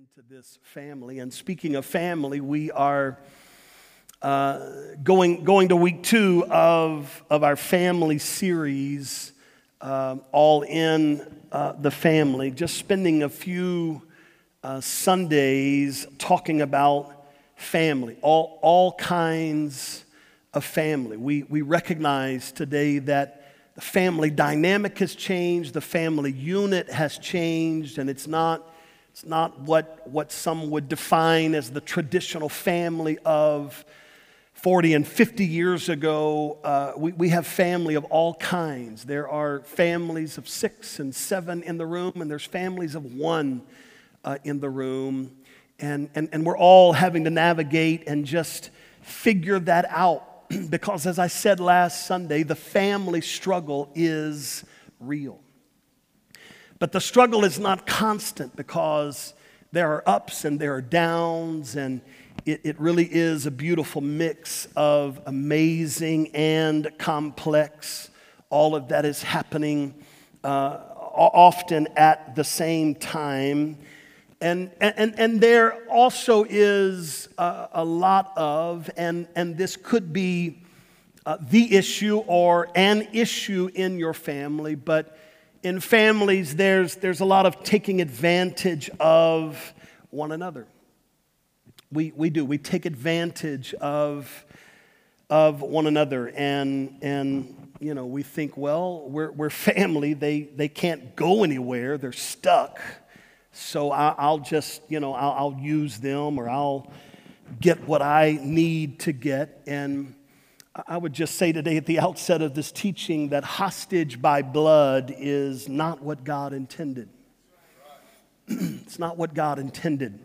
into this family. And speaking of family, we are going to week 2 of our family series, All in the Family. Just spending a few Sundays talking about family, all kinds of family. We recognize today that the family dynamic has changed, the family unit has changed, and it's not what some would define as the traditional family of 40 and 50 years ago. We have family of all kinds. There are families of 6 and 7 in the room, and there's families of 1 in the room. And we're all having to navigate and just figure that out. Because as I said last Sunday, the family struggle is real. But the struggle is not constant because there are ups and there are downs, and it really is a beautiful mix of amazing and complex. All of that is happening often at the same time. And there also is a lot of, and this could be the issue or an issue in your family, but in families there's a lot of taking advantage of one another. We take advantage of one another, and you know, we think, well, we're family. They can't go anywhere. They're stuck. So I'll just, I'll use them, or I'll get what I need to get. And I would just say today at the outset of this teaching that hostage by blood is not what God intended. It's not what God intended.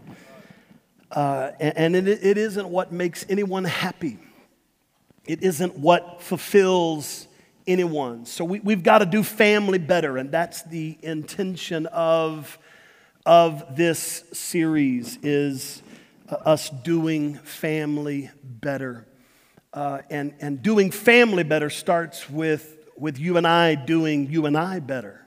And it isn't what makes anyone happy. It isn't what fulfills anyone. So we've got to do family better, and that's the intention of this series, is us doing family better. And doing family better starts with you and I doing you and I better.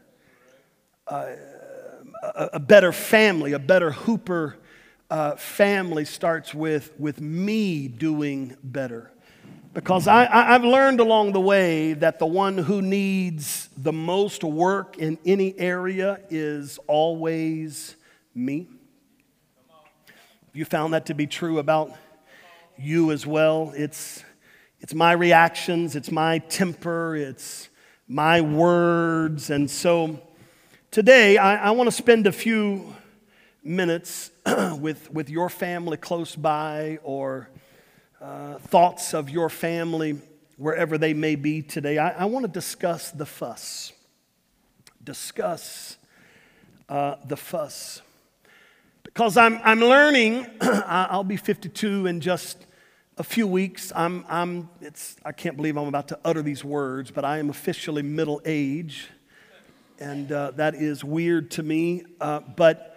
A better family, a better Hooper family starts with me doing better. Because I've learned along the way that the one who needs the most work in any area is always me. You found that to be true about you as well. It's my reactions, it's my temper, it's my words. And so today I want to spend a few minutes with your family close by, or thoughts of your family wherever they may be today. I want to discuss the fuss. Discuss the fuss. Because I'm learning. I'll be 52 in just a few weeks. I can't believe I'm about to utter these words, but I am officially middle age, and that is weird to me. But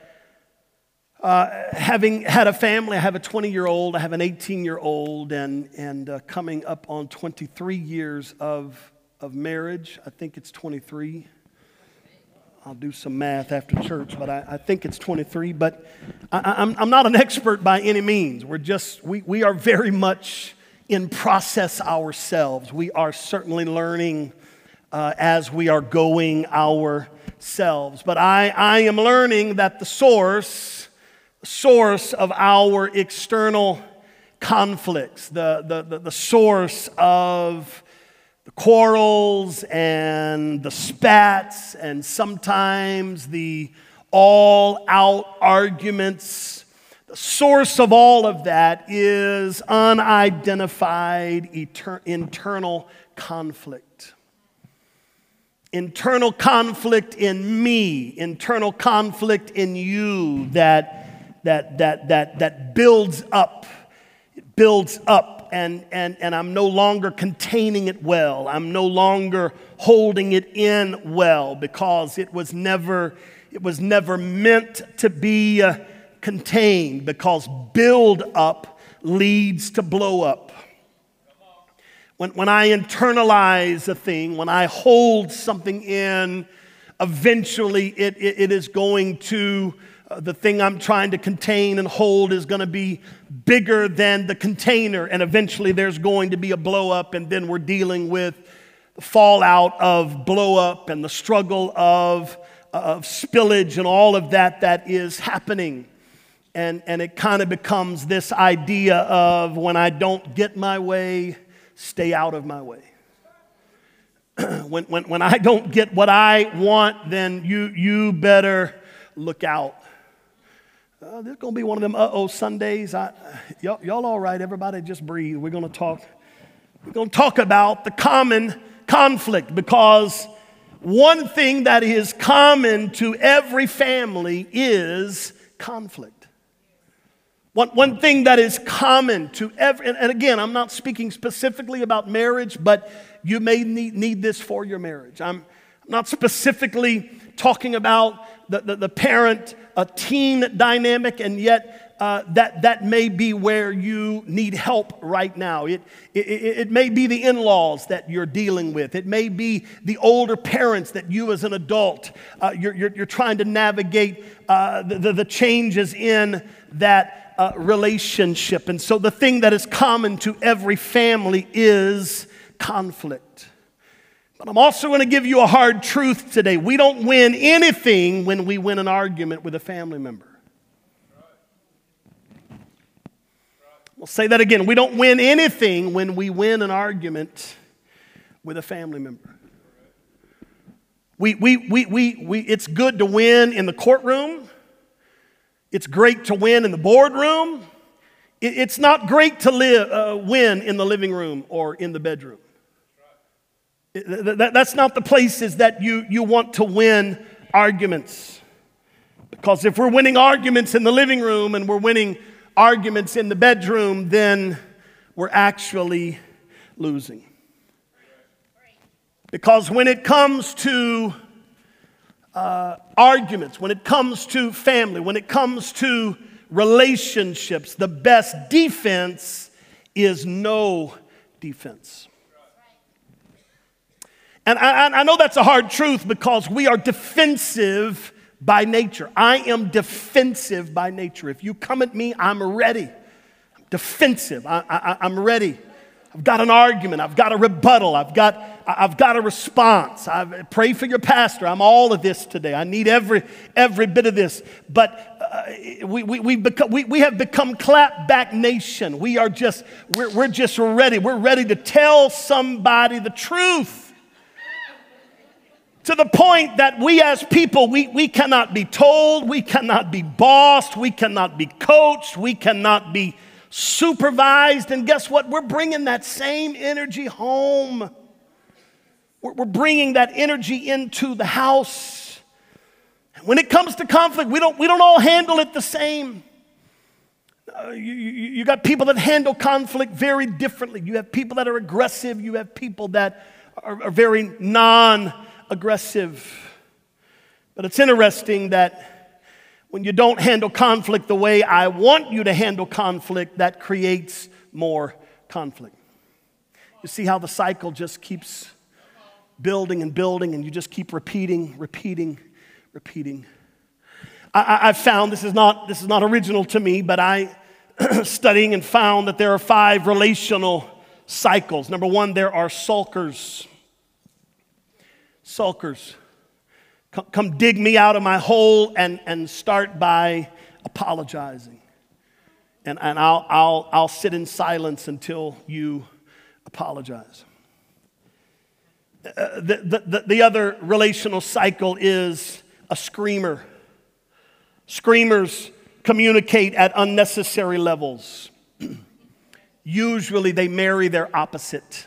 having had a family, I have a 20-year-old, I have an 18-year-old, and coming up on 23 years of marriage. I think it's 23. I'll do some math after church, but I think it's 23. But I'm not an expert by any means. We are very much in process ourselves. We are certainly learning as we are going ourselves. But I am learning that the source of our external conflicts, the source of the quarrels and the spats and sometimes the all-out arguments, the source of all of that is unidentified internal conflict. Internal conflict in me, internal conflict in you that builds up. It builds up, and I'm no longer containing it well. I'm no longer holding it in well, because it was never meant to be contained, because build up leads to blow up. When I internalize a thing, when I hold something in, eventually it is going to The thing I'm trying to contain and hold is going to be bigger than the container, and eventually there's going to be a blow up, and then we're dealing with the fallout of blow up and the struggle of spillage and all of that is happening. And it kind of becomes this idea of when I don't get my way, stay out of my way. When I don't get what I want, then you better look out. There's going to be one of them Sundays. Y'all all right? Everybody just breathe. We're going to talk about the common conflict, because one thing that is common to every family is conflict. One thing that is common to every, and again, I'm not speaking specifically about marriage, but you may need this for your marriage. I'm not specifically talking about the parent-teen dynamic, and yet that may be where you need help right now. It may be the in-laws that you're dealing with. It may be the older parents that you as an adult, you're trying to navigate the changes in that relationship. And so the thing that is common to every family is conflict. But I'm also going to give you a hard truth today. We don't win anything when we win an argument with a family member. We'll say that again. We don't win anything when we win an argument with a family member. It's good to win in the courtroom. It's great to win in the boardroom. It's not great to win in the living room or in the bedroom. That's not the places that you want to win arguments. Because if we're winning arguments in the living room and we're winning arguments in the bedroom, then we're actually losing. Because when it comes to arguments, when it comes to family, when it comes to relationships, the best defense is no defense. And I know that's a hard truth, because we are defensive by nature. I am defensive by nature. If you come at me, I'm ready. I'm defensive. I'm ready. I've got an argument. I've got a rebuttal. I've got a response. I pray for your pastor. I'm all of this today. I need every bit of this. But we have become clapback nation. We're just ready. We're ready to tell somebody the truth. To the point that we as people, we cannot be told, we cannot be bossed, we cannot be coached, we cannot be supervised. And guess what? We're bringing that same energy home. We're bringing that energy into the house. When it comes to conflict, we don't all handle it the same. You got people that handle conflict very differently. You have people that are aggressive. You have people that are very non-aggressive. But it's interesting that when you don't handle conflict the way I want you to handle conflict, that creates more conflict. You see how the cycle just keeps building and building, and you just keep repeating. I've found, this is not original to me, but I studying and found that there are 5 relational cycles. Number 1, there are sulkers. Sulkers. Come dig me out of my hole and start by apologizing. And I'll sit in silence until you apologize. The other relational cycle is a screamer. Screamers communicate at unnecessary levels. Usually they marry their opposite.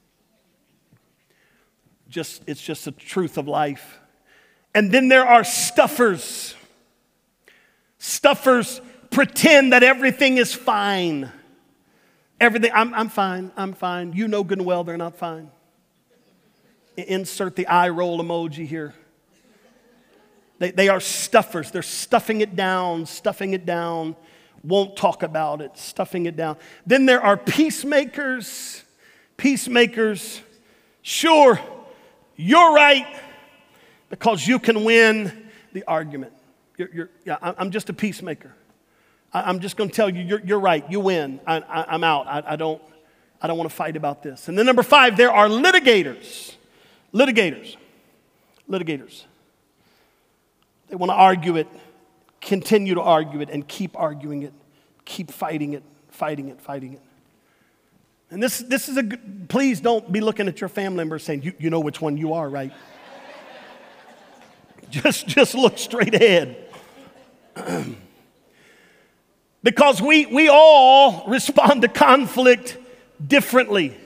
It's just the truth of life. And then there are stuffers. Stuffers pretend that everything is fine. Everything, I'm fine. You know good and well they're not fine. Insert the eye roll emoji here. They are stuffers. They're stuffing it down, won't talk about it, stuffing it down. Then there are peacemakers. Peacemakers, sure, you're right, because you can win the argument. I'm just a peacemaker. I'm just going to tell you, you're right. You win. I'm out. I don't want to fight about this. And then number 5, there are litigators. Litigators. They want to argue it, continue to argue it, and keep arguing it, keep fighting it. And this is please don't be looking at your family member saying, you know which one you are, right? Just look straight ahead. Because we all respond to conflict differently.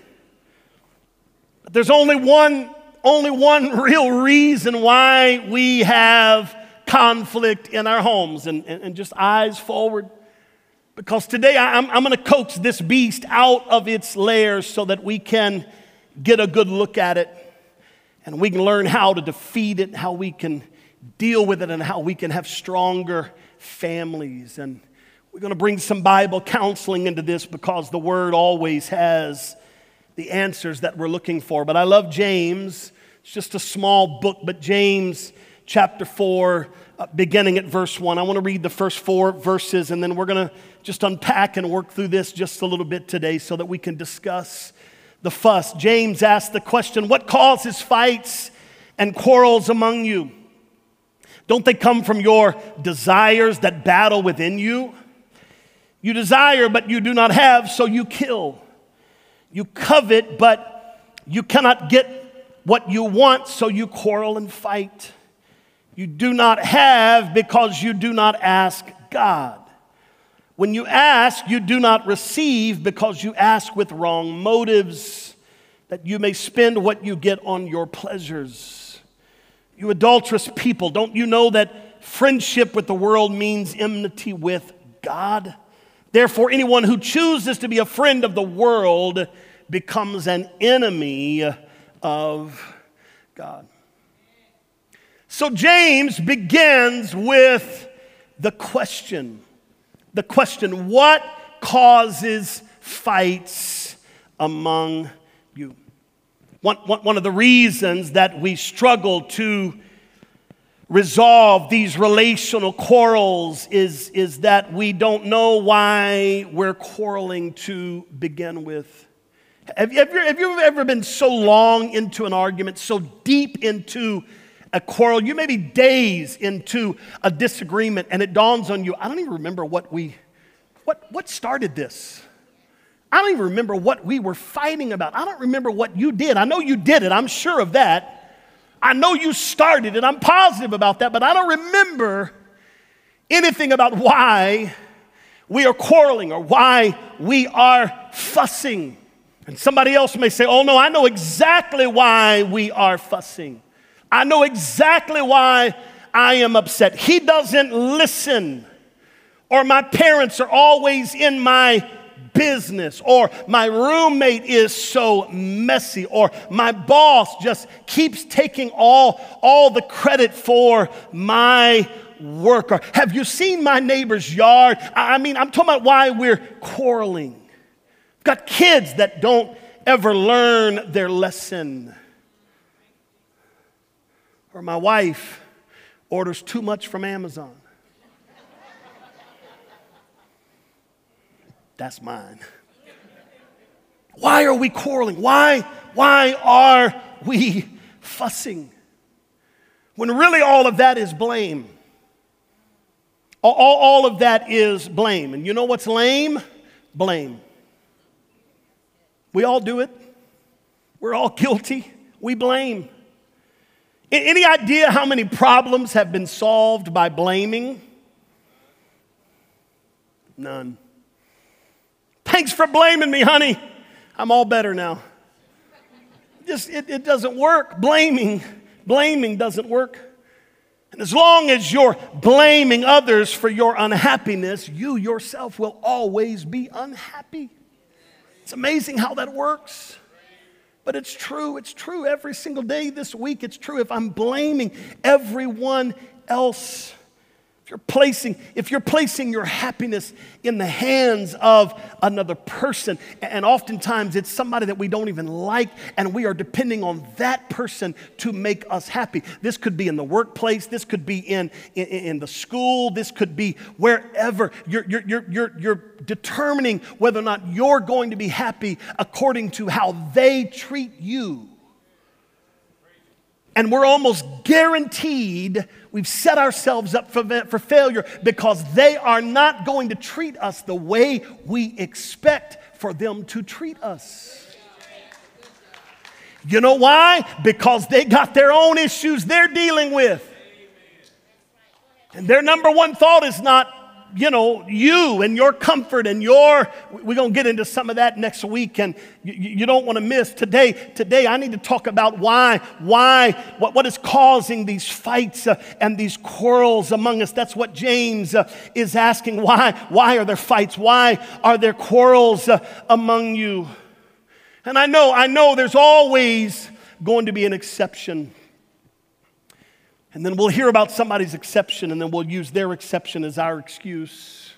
But there's only one real reason why we have conflict in our homes. And just eyes forward. Because today I'm going to coax this beast out of its lair so that we can get a good look at it. And we can learn how to defeat it, how we can deal with it, and how we can have stronger families. And we're going to bring some Bible counseling into this because the Word always has the answers that we're looking for. But I love James. It's just a small book, but James chapter 4, beginning at verse 1. I want to read the first 4 verses, and then we're going to just unpack and work through this just a little bit today so that we can discuss the fuss. James asked the question, what causes fights and quarrels among you? Don't they come from your desires that battle within you? You desire, but you do not have, so you kill. You covet, but you cannot get what you want, so you quarrel and fight. You do not have because you do not ask God. When you ask, you do not receive because you ask with wrong motives, that you may spend what you get on your pleasures. You adulterous people, don't you know that friendship with the world means enmity with God? Therefore, anyone who chooses to be a friend of the world becomes an enemy of God. So James begins with the question, what causes fights among you? One of the reasons that we struggle to resolve these relational quarrels is that we don't know why we're quarreling to begin with. Have you ever been so long into an argument, so deep into a quarrel, you may be days into a disagreement, and it dawns on you, I don't even remember what started this. I don't even remember what we were fighting about. I don't remember what you did. I know you did it. I'm sure of that. I know you started it. I'm positive about that, but I don't remember anything about why we are quarreling or why we are fussing. And somebody else may say, oh no, I know exactly why we are fussing. I know exactly why I am upset. He doesn't listen. Or my parents are always in my business. Or my roommate is so messy. Or my boss just keeps taking all the credit for my work. Or have you seen my neighbor's yard? I'm talking about why we're quarreling. We've got kids that don't ever learn their lesson. Or my wife orders too much from Amazon. That's mine. Why are we quarreling? Why are we fussing? When really all of that is blame. All of that is blame. And you know what's lame? Blame. We all do it. We're all guilty. We blame. Any idea how many problems have been solved by blaming? None. Thanks for blaming me, honey. I'm all better now. It doesn't work. Blaming doesn't work. And as long as you're blaming others for your unhappiness, you yourself will always be unhappy. It's amazing how that works. But it's true. It's true every single day this week. It's true if I'm blaming everyone else. If you're placing your happiness in the hands of another person, and oftentimes it's somebody that we don't even like, and we are depending on that person to make us happy. This could be in the workplace, this could be in the school, this could be wherever. You're determining whether or not you're going to be happy according to how they treat you. And we're almost guaranteed we've set ourselves up for failure because they are not going to treat us the way we expect for them to treat us. You know why? Because they got their own issues they're dealing with. And their number one thought is not, you and your comfort and we're going to get into some of that next week, and you don't want to miss. Today I need to talk about what is causing these fights and these quarrels among us. That's what James is asking. Why are there fights? Why are there quarrels among you? And I know there's always going to be an exception. And then we'll hear about somebody's exception, and then we'll use their exception as our excuse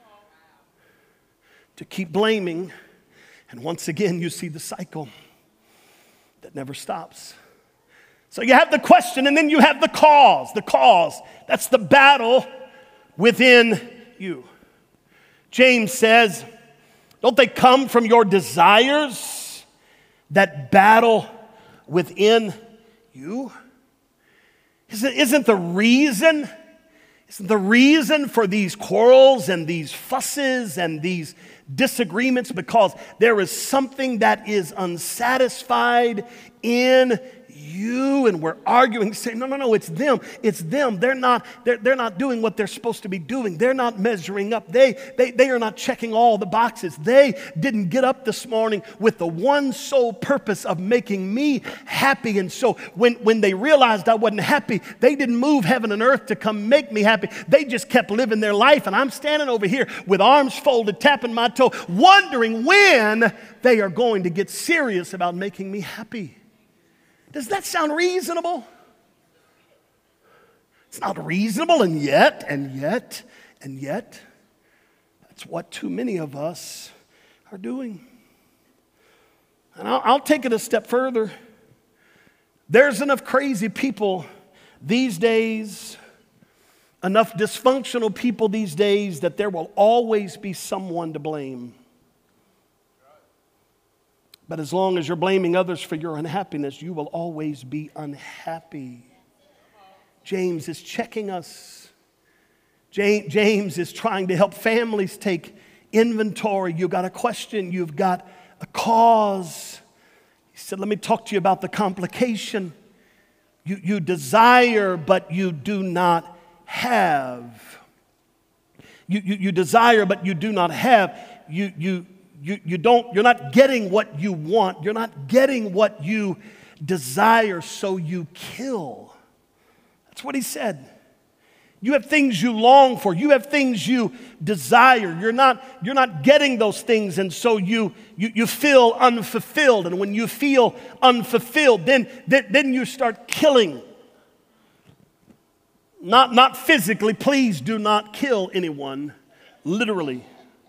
to keep blaming. And once again, you see the cycle that never stops. So you have the question, and then you have the cause. The cause, that's the battle within you. James says, don't they come from your desires that battle within you? Isn't the reason for these quarrels and these fusses and these disagreements because there is something that is unsatisfied in you, and we're arguing, saying, no, it's them. They're not doing what they're supposed to be doing. They're not measuring up. They are not checking all the boxes. They didn't get up this morning with the one sole purpose of making me happy. And so when they realized I wasn't happy, they didn't move heaven and earth to come make me happy. They just kept living their life, and I'm standing over here with arms folded, tapping my toe, wondering when they are going to get serious about making me happy. Does that sound reasonable? It's not reasonable, and yet, that's what too many of us are doing. And I'll take it a step further. There's enough crazy people these days, enough dysfunctional people these days, that there will always be someone to blame. But as long as you're blaming others for your unhappiness, you will always be unhappy. James is checking us. James is trying to help families take inventory. You've got a question. You've got a cause. He said, let me talk to you about the complication. You desire, but you do not have. You desire, but you do not have. You're not getting what you want. You're not getting what you desire, so you kill. That's what he said. You have things you long for. You have things you desire. You're not getting those things, and so you feel unfulfilled. And when you feel unfulfilled, then you start killing. Not physically. Please do not kill anyone, literally.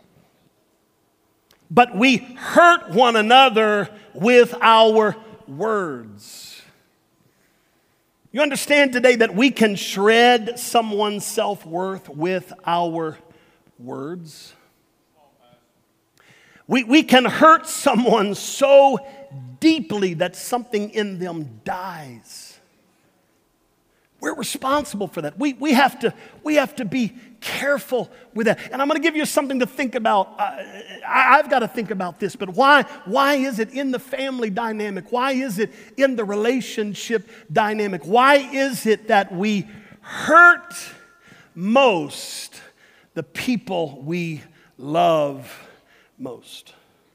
But we hurt one another with our words. You understand today that we can shred someone's self-worth with our words? We can hurt someone so deeply that something in them dies. We're responsible for that. We have to be careful with that. And I'm going to give you something to think about. I've got to think about this, but why is it in the family dynamic? Why is it in the relationship dynamic? Why is it that we hurt most the people we love most?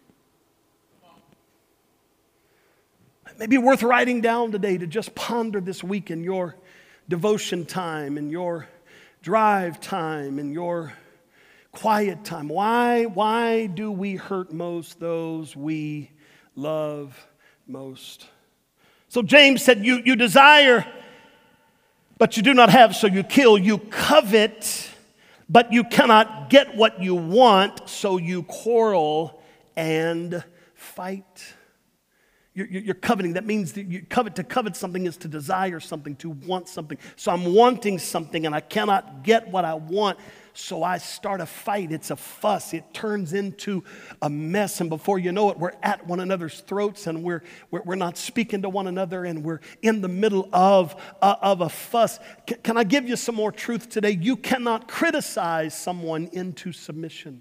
It may be worth writing down today to just ponder this week in your devotion time, in your drive time, in your quiet time. Why do we hurt most those we love most? So James said, you desire, but you do not have, so you kill. You covet, but you cannot get what you want, so you quarrel and fight. You're coveting. That means that you covet. To covet something is to desire something, to want something. So I'm wanting something and I cannot get what I want. So I start a fight. It's a fuss. It turns into a mess. And before you know it, we're at one another's throats and we're not speaking to one another and we're in the middle of a fuss. Can I give you some more truth today? You cannot criticize someone into submission.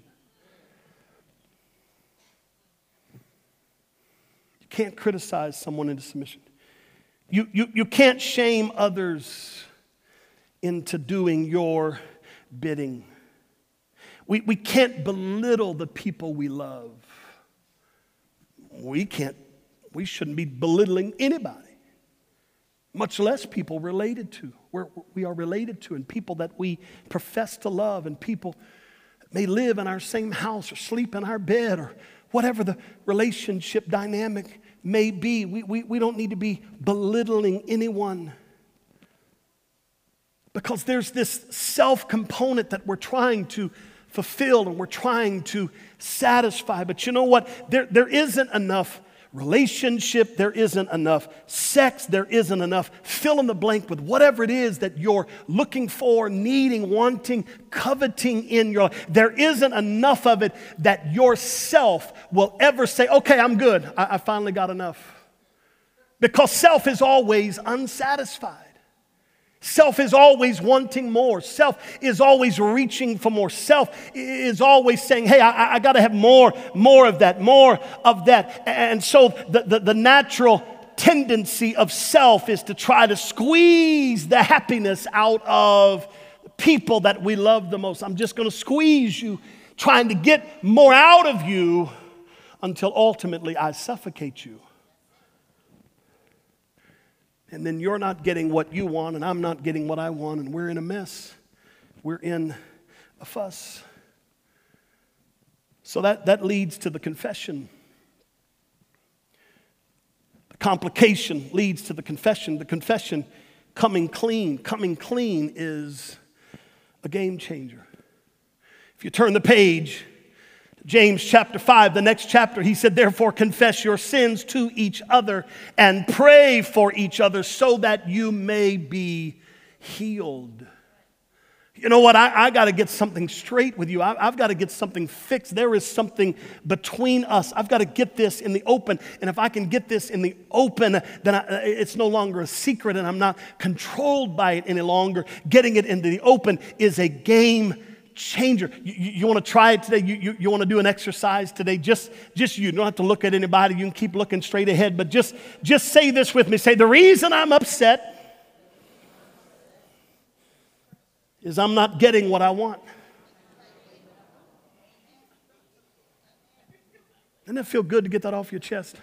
You can't criticize someone into submission. You can't shame others into doing your bidding. We can't belittle the people we love. We shouldn't be belittling anybody, much less people related to. We are related to, and people that we profess to love, and people that may live in our same house or sleep in our bed or whatever the relationship dynamic may be. We don't need to be belittling anyone. Because there's this self-component that we're trying to fulfill and we're trying to satisfy. But you know what? There isn't enough relationship. There isn't enough sex. There isn't enough fill in the blank with whatever it is that you're looking for, needing, wanting, coveting in your life. There isn't enough of it that yourself will ever say, okay, I'm good. I finally got enough. Because self is always unsatisfied. Self is always wanting more. Self is always reaching for more. Self is always saying, hey, I got to have more of that, more of that. And so the natural tendency of self is to try to squeeze the happiness out of people that we love the most. I'm just going to squeeze you, trying to get more out of you until ultimately I suffocate you. And then you're not getting what you want, and I'm not getting what I want, and we're in a mess. We're in a fuss. So that leads to the confession. The complication leads to the confession. The confession, coming clean. Coming clean is a game changer. If you turn the page, James chapter 5, the next chapter, he said, therefore confess your sins to each other and pray for each other so that you may be healed. You know what? I got to get something straight with you. I've got to get something fixed. There is something between us. I've got to get this in the open. And if I can get this in the open, then it's no longer a secret and I'm not controlled by it any longer. Getting it into the open is a game changer. You want to try it today? You want to do an exercise today? Just you. Don't have to look at anybody. You can keep looking straight ahead, but just say this with me. Say, the reason I'm upset is I'm not getting what I want. Doesn't it feel good to get that off your chest?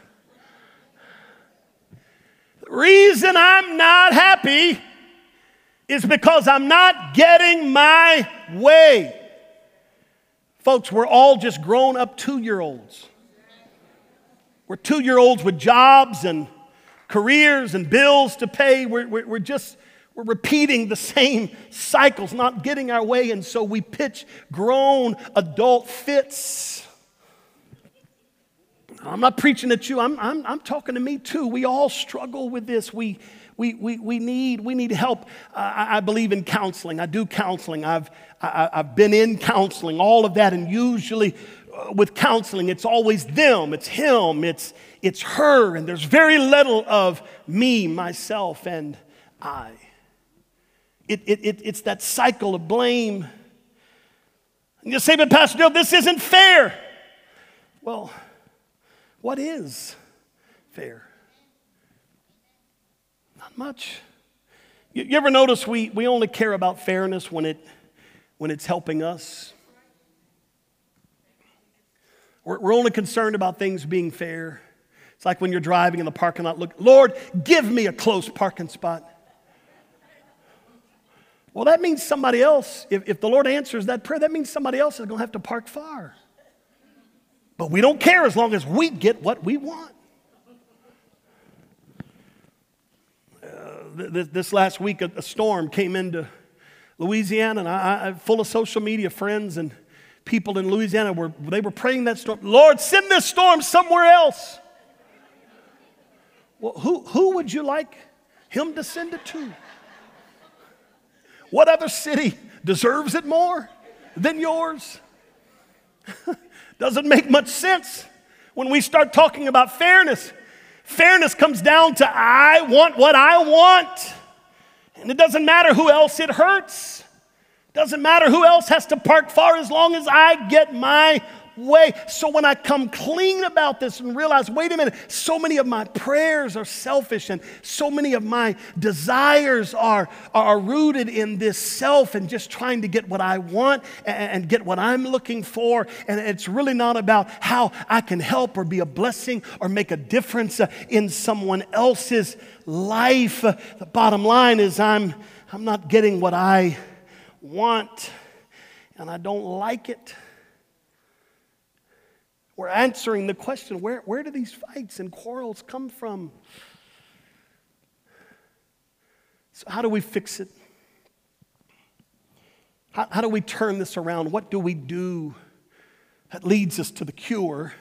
The reason I'm not happy is because I'm not getting my way. Folks, we're all just grown-up 2-year-olds. We're 2-year-olds with jobs and careers and bills to pay. We're repeating the same cycles, not getting our way, and so we pitch grown adult fits. I'm not preaching at you. I'm talking to me too. We all struggle with this. We need help. I believe in counseling. I do counseling. I've been in counseling, all of that, and usually with counseling, it's always them, it's him, it's her, and there's very little of me, myself, and I. It's that cycle of blame. And you say, but Pastor Joe, this isn't fair. Well, what is fair? Not much. You ever notice we only care about fairness when it's helping us? We're only concerned about things being fair. It's like when you're driving in the parking lot, look, Lord, give me a close parking spot. Well, that means somebody else, if the Lord answers that prayer, that means somebody else is going to have to park far. But we don't care as long as we get what we want. this last week, a storm came into Louisiana, and I full of social media friends and people in Louisiana were praying that storm. Lord, send this storm somewhere else. Well, who would you like him to send it to? What other city deserves it more than yours? Doesn't make much sense when we start talking about fairness. Fairness comes down to I want what I want. And it doesn't matter who else it hurts. Doesn't matter who else has to park far as long as I get my way. So when I come clean about this and realize, wait a minute, so many of my prayers are selfish and so many of my desires are rooted in this self and just trying to get what I want and get what I'm looking for. And it's really not about how I can help or be a blessing or make a difference in someone else's life. The bottom line is I'm not getting what I want and I don't like it. We're answering the question, where do these fights and quarrels come from? So how do we fix it? How do we turn this around? What do we do that leads us to the cure?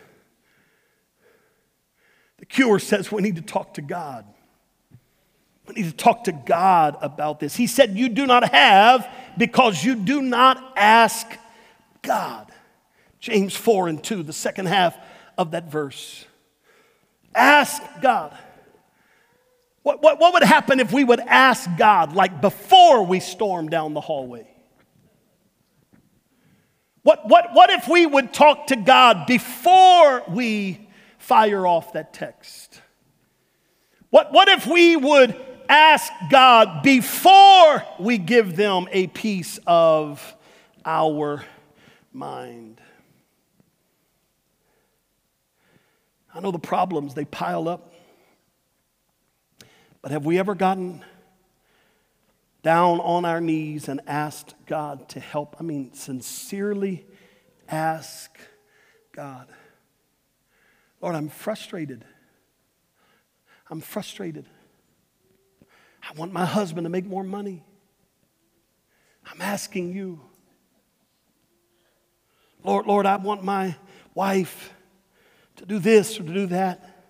The cure says we need to talk to God. We need to talk to God about this. He said, you do not have because you do not ask God. James 4:2, the second half of that verse. Ask God. What would happen if we would ask God like before we storm down the hallway? What if we would talk to God before we fire off that text? What if we would ask God before we give them a piece of our mind? I know the problems, they pile up. But have we ever gotten down on our knees and asked God to help? I mean, sincerely ask God. Lord, I'm frustrated. I'm frustrated. I want my husband to make more money. I'm asking you. Lord, I want my wife to do this or to do that.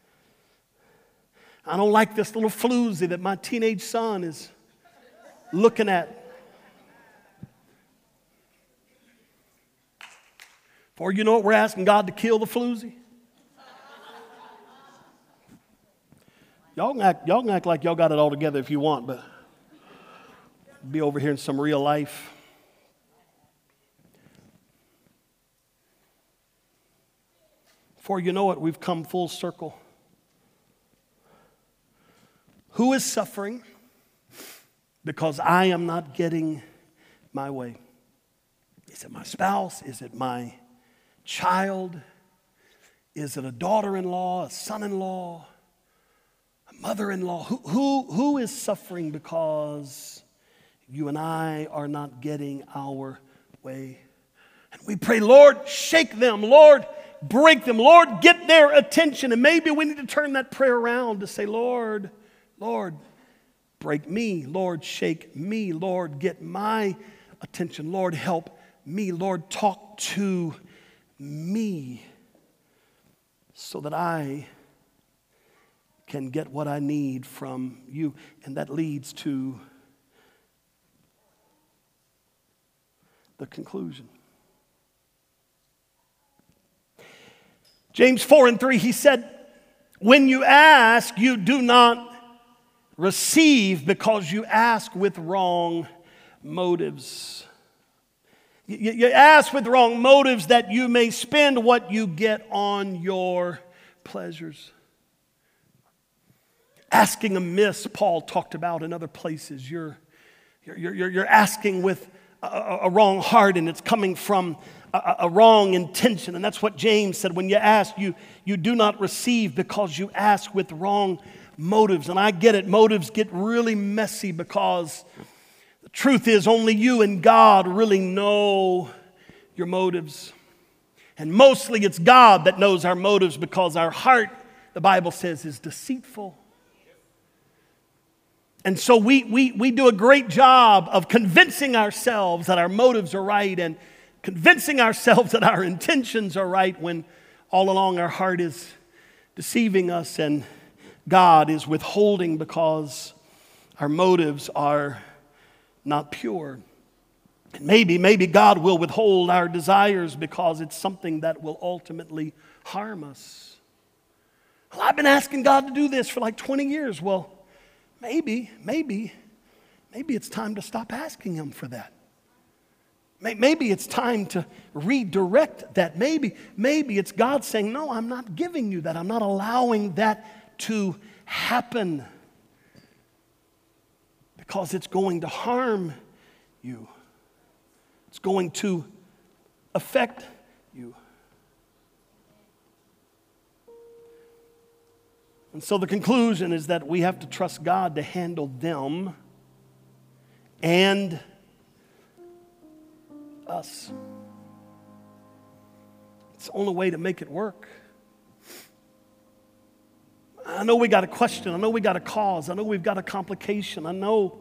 I don't like this little floozy that my teenage son is looking at. Before you know it, we're asking God to kill the floozy. Y'all can act like y'all got it all together if you want, but be over here in some real life. Before you know it, we've come full circle. Who is suffering because I am not getting my way? Is it my spouse? Is it my child? Is it a daughter-in-law, a son-in-law, a mother-in-law? Who is suffering because you and I are not getting our way? And we pray, Lord, shake them. Lord, break them. Lord, get their attention. And maybe we need to turn that prayer around to say, Lord, break me. Lord, shake me. Lord, get my attention. Lord, help me. Lord, talk to me so that I can get what I need from you. And that leads to the conclusion. James 4:3, he said, when you ask, you do not receive because you ask with wrong motives. You ask with wrong motives that you may spend what you get on your pleasures. Asking amiss, Paul talked about in other places. You're asking with a wrong heart, and it's coming from a wrong intention. And that's what James said. When you ask, you do not receive because you ask with wrong motives. And I get it. Motives get really messy because the truth is only you and God really know your motives. And mostly it's God that knows our motives because our heart, the Bible says, is deceitful And so we do a great job of convincing ourselves that our motives are right and convincing ourselves that our intentions are right when all along our heart is deceiving us and God is withholding because our motives are not pure. And maybe God will withhold our desires because it's something that will ultimately harm us. Well, I've been asking God to do this for like 20 years. Well, maybe it's time to stop asking Him for that. Maybe it's time to redirect that. Maybe it's God saying, no, I'm not giving you that. I'm not allowing that to happen because it's going to harm you. It's going to affect you. And so the conclusion is that we have to trust God to handle them and us. It's the only way to make it work. I know we got a question. I know we got a cause. I know we've got a complication. I know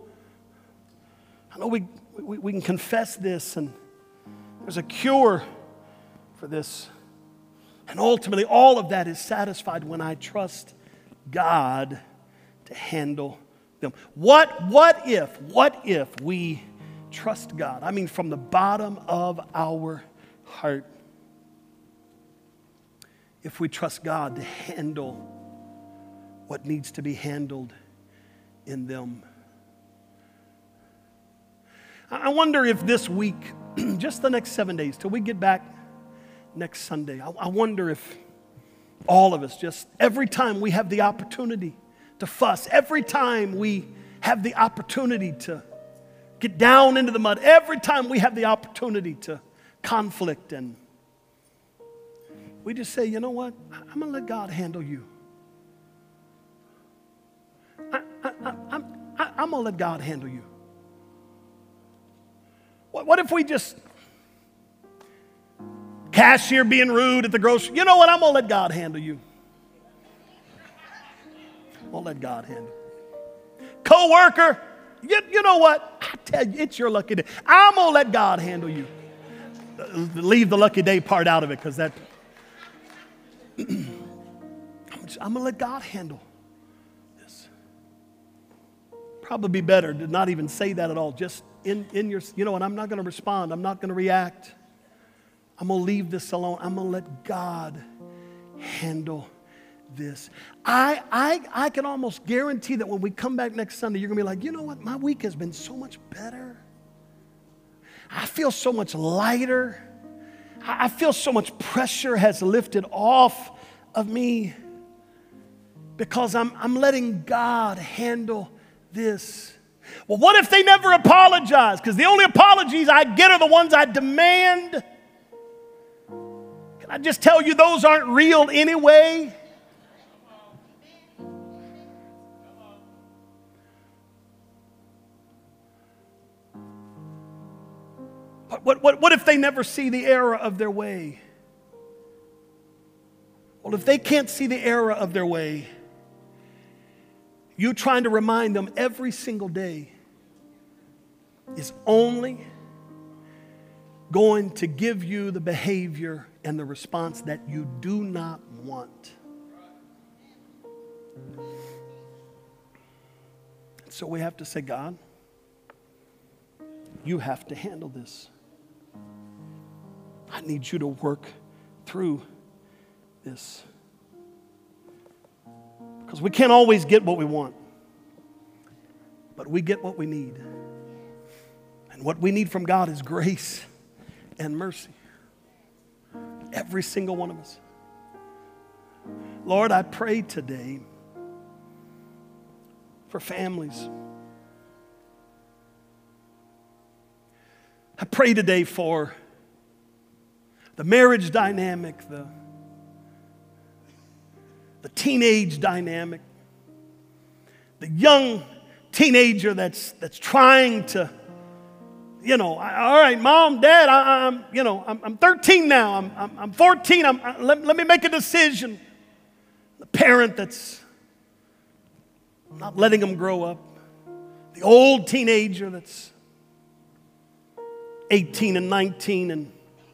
we can confess this and there's a cure for this. And ultimately, all of that is satisfied when I trust God to handle them. What if we trust God? I mean, from the bottom of our heart, if we trust God to handle what needs to be handled in them. I wonder if this week, just the next 7 days, till we get back next Sunday, I wonder if all of us, just every time we have the opportunity to fuss, every time we have the opportunity to get down into the mud, every time we have the opportunity to conflict, and we just say, you know what, I'm going to let God handle you. I'm going to let God handle you. What if we just, cashier being rude at the grocery, you know what, I'm going to let God handle you. I'm going to let God handle you. Co-worker, you know what, I tell you, it's your lucky day. I'm going to let God handle you. Leave the lucky day part out of it because that, I'm going to let God handle this. Probably be better to not even say that at all. Just in your, you know what, I'm not going to respond. I'm not going to react. I'm going to leave this alone. I'm going to let God handle this. I can almost guarantee that when we come back next Sunday, you're going to be like, you know what, my week has been so much better. I feel so much lighter. I feel so much pressure has lifted off of me because I'm letting God handle this. Well, what if they never apologize? Because the only apologies I get are the ones I demand. Can I just tell you those aren't real anyway? What if they never see the error of their way? Well, if they can't see the error of their way, you trying to remind them every single day is only going to give you the behavior and the response that you do not want. So we have to say, God, you have to handle this. I need you to work through this. Because we can't always get what we want, but we get what we need. And what we need from God is grace and mercy. Every single one of us. Lord, I pray today for families. I pray today for the marriage dynamic, the teenage dynamic, the young teenager that's trying to, all right, mom, dad, I'm 13 now, I'm 14, let me make a decision. The parent that's not letting them grow up. The old teenager that's 18 and 19 and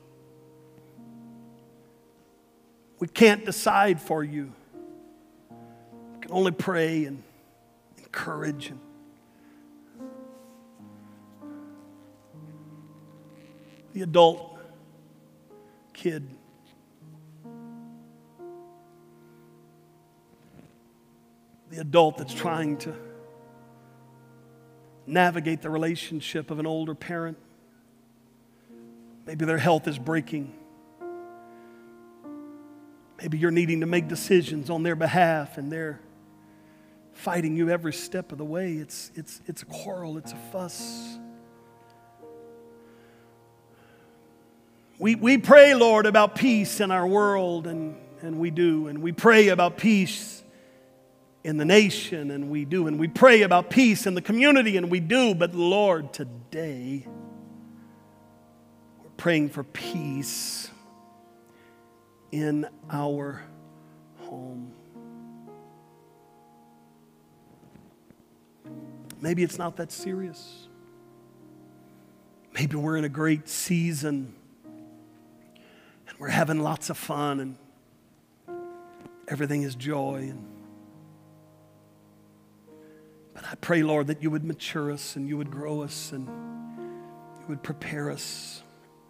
we can't decide for you. We can only pray and encourage. And the adult kid, the adult that's trying to navigate the relationship of an older parent. Maybe their health is breaking. Maybe you're needing to make decisions on their behalf and they're fighting you every step of the way. It's a quarrel, it's a fuss. We pray, Lord, about peace in our world, and we do. And we pray about peace in the nation, and we do. And we pray about peace in the community, and we do. But Lord, today, we're praying for peace in our home. Maybe it's not that serious. Maybe we're in a great season and we're having lots of fun and everything is joy. But I pray, Lord, that you would mature us and you would grow us and you would prepare us.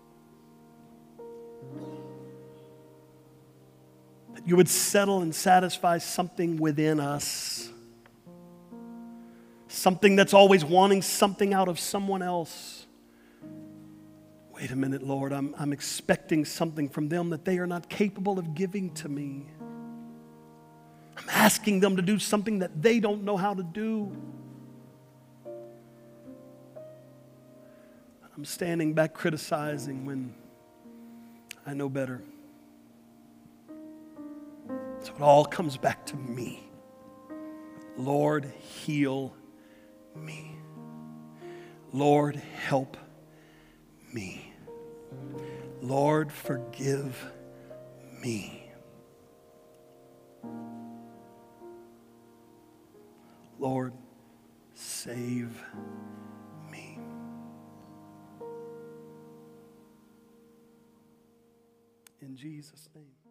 That you would settle and satisfy something within us. Something that's always wanting something out of someone else. Wait a minute, Lord, I'm expecting something from them that they are not capable of giving to me. I'm asking them to do something that they don't know how to do. I'm standing back criticizing when I know better. So it all comes back to me. Lord, heal me. Lord, help me. Lord, forgive me. Lord, save me. In Jesus' name.